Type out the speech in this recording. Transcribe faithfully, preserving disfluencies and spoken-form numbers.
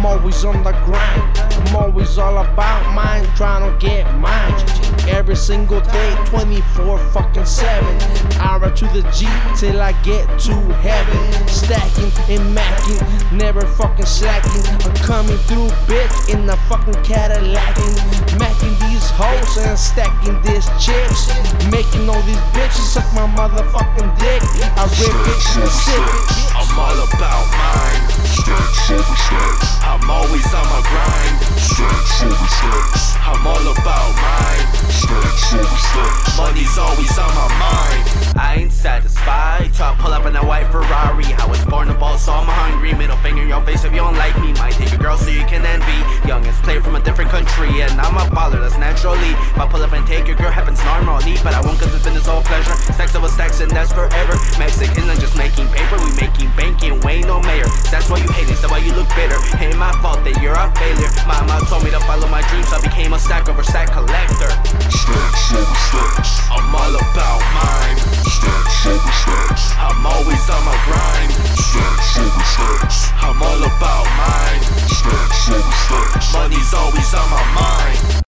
I'm always on the grind. I'm always all about mine, trying to get mine. Every single day, twenty-four fucking seven. Hour to the G till I get to heaven. Stacking and macking, never fucking slacking. I'm coming through, bitch, in the fucking Cadillac. Macking these hoes and stacking these chips. Making all these bitches suck my motherfucking dick. I rip it and sip it. I'm all about mine. Stacks over stacks. I'm always on my grind. Stacks over stacks. I'm all about mine. Stacks over stacks. Money's always on my mind. I ain't satisfied till I pull up in a white Ferrari. I was born to ball, so I'm hungry. Middle finger in your face if you don't like me. Might take your girl so you can envy. Youngest play from a different country, and I'm a baller, that's naturally. If I pull up and take your girl, happens normally. But I won't, cause it's been this whole pleasure. Stacks over stacks, and that's forever. Mexican, I'm just making paper. We making banking, Wayne no mayor. That's why you hate it, that's why you look bitter. Ain't my fault that you're a failure. Mama told me to follow my dreams, so I became a stack over stack collector. Stacks over stacks. I'm all about mine. Stacks over stacks. I'm always on my grind. Stacks over stacks. I'm all about mine. Stacks over stacks. Money's always on my mind.